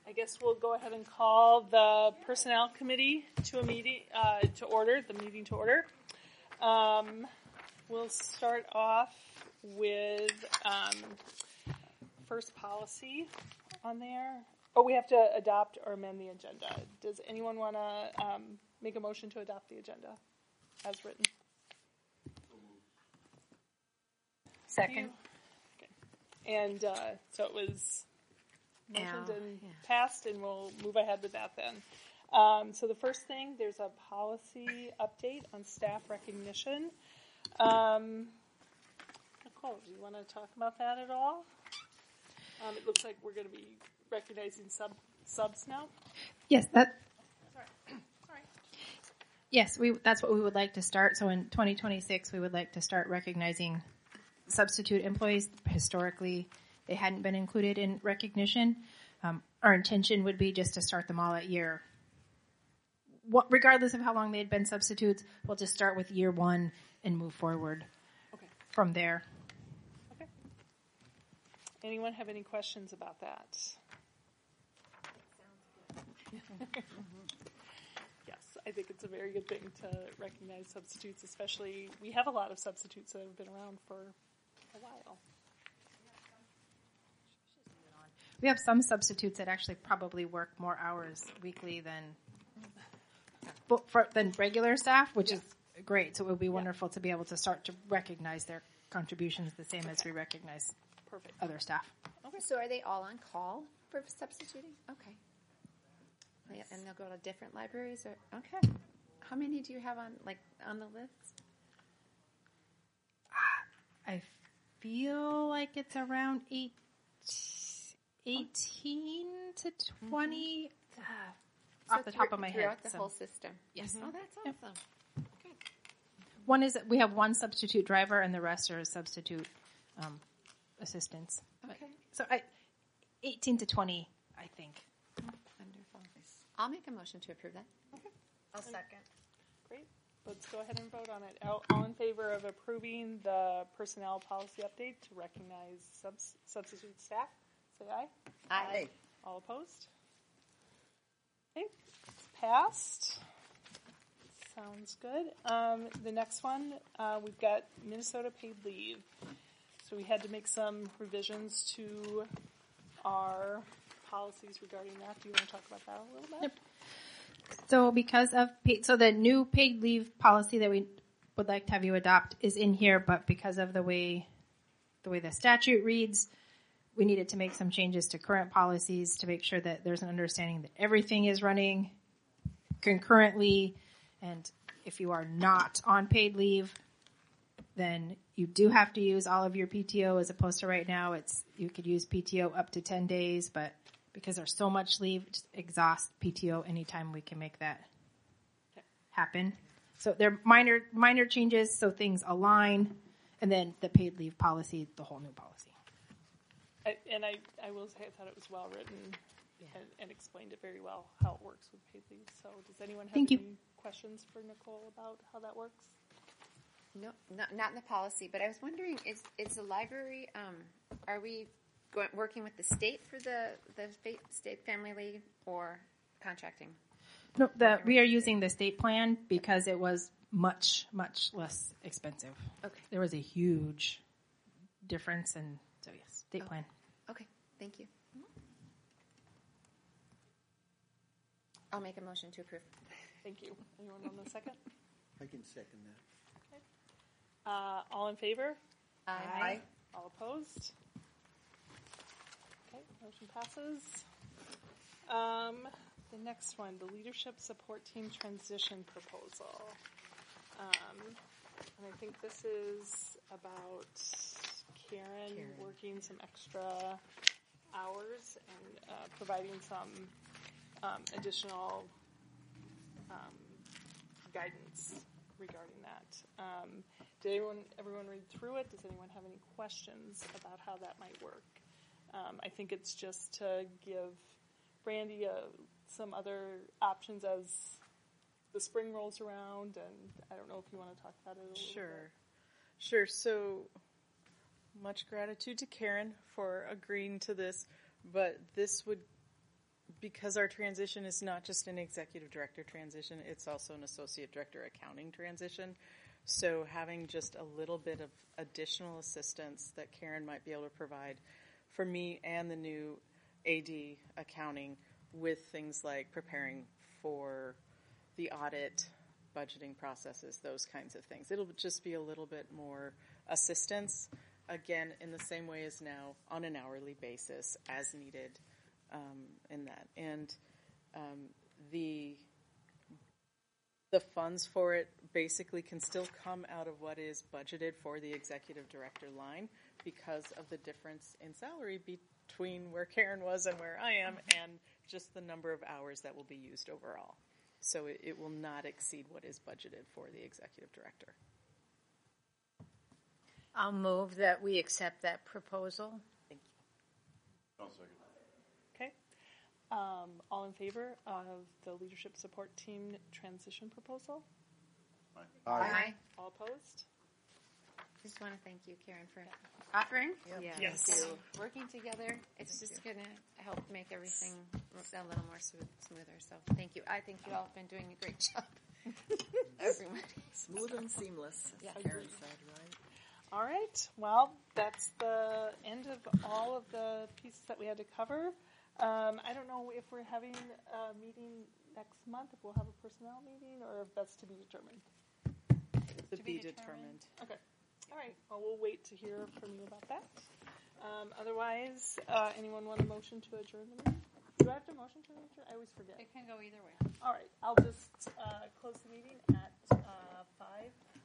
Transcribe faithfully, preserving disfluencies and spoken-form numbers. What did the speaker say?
I guess we'll go ahead and call the Personnel Committee to a meeting, uh, to order, the meeting to order. Um, we'll start off with um, first policy on there. Oh, we have to adopt or amend the agenda. Does anyone want to um, make a motion to adopt the agenda as written? Second. Okay. And uh, so it was motioned Yeah, and yeah. passed, and we'll move ahead with that then. Um, so the first thing, there's a policy update on staff recognition. Um, Nicole, do you want to talk about that at all? Um, it looks like we're going to be recognizing sub subs now. Yes, that. Sorry. Sorry. Yes, we. That's what we would like to start. So in twenty twenty-six, we would like to start recognizing substitute employees. Historically, they hadn't been included in recognition. Um, our intention would be just to start them all at year. What, regardless of how long they had been substitutes, we'll just start with year one and move forward Okay. from there. Okay. Anyone have any questions about that? Yes, I think it's a very good thing to recognize substitutes, especially we have a lot of substitutes that have been around for a while. We have some substitutes that actually probably work more hours weekly than for, than regular staff, which Yeah. is great. So it would be Yeah. wonderful to be able to start to recognize their contributions the same as Okay. we recognize Perfect. other staff. Okay. So are they all on call for substituting? Okay. Yeah, and they'll go to different libraries, or okay. How many do you have on like on the list? I feel like it's around eight, eighteen to twenty So off the top through- of my head. throughout the so. whole system. Yes. Oh, that's Yep. awesome. Good. One is we have one substitute driver, and the rest are substitute um, assistants. Okay. So I, eighteen to twenty, I think. Wonderful. I'll make a motion to approve that. I'll second. Great. Let's go ahead and vote on it. All, all in favor of approving the personnel policy update to recognize subs, substitute staff, say aye. Aye. All opposed? Okay, it's passed. Sounds good. Um, the next one, uh, we've got Minnesota paid leave. So we had to make some revisions to our policies regarding that. Do you want to talk about that a little bit? Yep. So because of paid, so the new paid leave policy that we would like to have you adopt is in here, but because of the way the way the statute reads, we needed to make some changes to current policies to make sure that there's an understanding that everything is running concurrently. And if you are not on paid leave, then you do have to use all of your P T O, as opposed to right now, it's you could use P T O up to ten days, but because there's so much leave, just exhaust P T O anytime we can make that happen. So they're minor minor changes, so things align, and then the paid leave policy, the whole new policy. I, and I, I will say I thought it was well written and, and explained it very well how it works with paid leave. So does anyone have Thank any you. questions for Nicole about how that works? No, not, not in the policy, but I was wondering, is is the library? Um, are we going, working with the state for the the state, state family leave, or contracting? No, the, we are using the state plan because it was much, much less expensive. Okay. There was a huge difference, and so yes, state Okay. plan. Okay. Thank you. I'll make a motion to approve. Thank you. Anyone on the second? I can second that. Uh, all in favor? Aye. All opposed? Okay, motion passes. Um, the next one, the leadership support team transition proposal. Um, and I think this is about Karen, Karen. working some extra hours and uh, providing some um, additional um, guidance regarding that. Um, did everyone, everyone read through it? Does anyone have any questions about how that might work? Um, I think it's just to give Brandy uh, some other options as the spring rolls around, and I don't know if you want to talk about it a little Sure. bit. Sure. So much gratitude to Karen for agreeing to this, but this would because our transition is not just an executive director transition, it's also an associate director accounting transition. So having just a little bit of additional assistance that Karen might be able to provide for me and the new A D accounting with things like preparing for the audit, budgeting processes, those kinds of things. It'll just be a little bit more assistance, again, in the same way as now, on an hourly basis, as needed um, in that. And um, the the funds for it basically can still come out of what is budgeted for the executive director line because of the difference in salary between where Karen was and where I am, and just the number of hours that will be used overall. So it, it will not exceed what is budgeted for the executive director. I'll move that we accept that proposal. Thank you. I'll second. Okay. Um, all in favor of the leadership support team transition proposal? Aye. All opposed? Just want to thank you, Karen, for offering. Yeah. Yes. And working together. It's just going to help make everything a little more smooth, smoother. So thank you. I think you all have been doing a great job. Everybody. Smooth and seamless, as Yeah. Karen said, right? All right. Well, that's the end of all of the pieces that we had to cover. Um, I don't know if we're having a meeting next month, if we'll have a personnel meeting, or if that's to be determined. To, To be, be determined. determined. Okay. All right. Well, we'll wait to hear from you about that. Um, otherwise, uh, anyone want a motion to adjourn the meeting? Do I have to motion to adjourn? I always forget. It can go either way. All right. I'll just uh, close the meeting at uh, five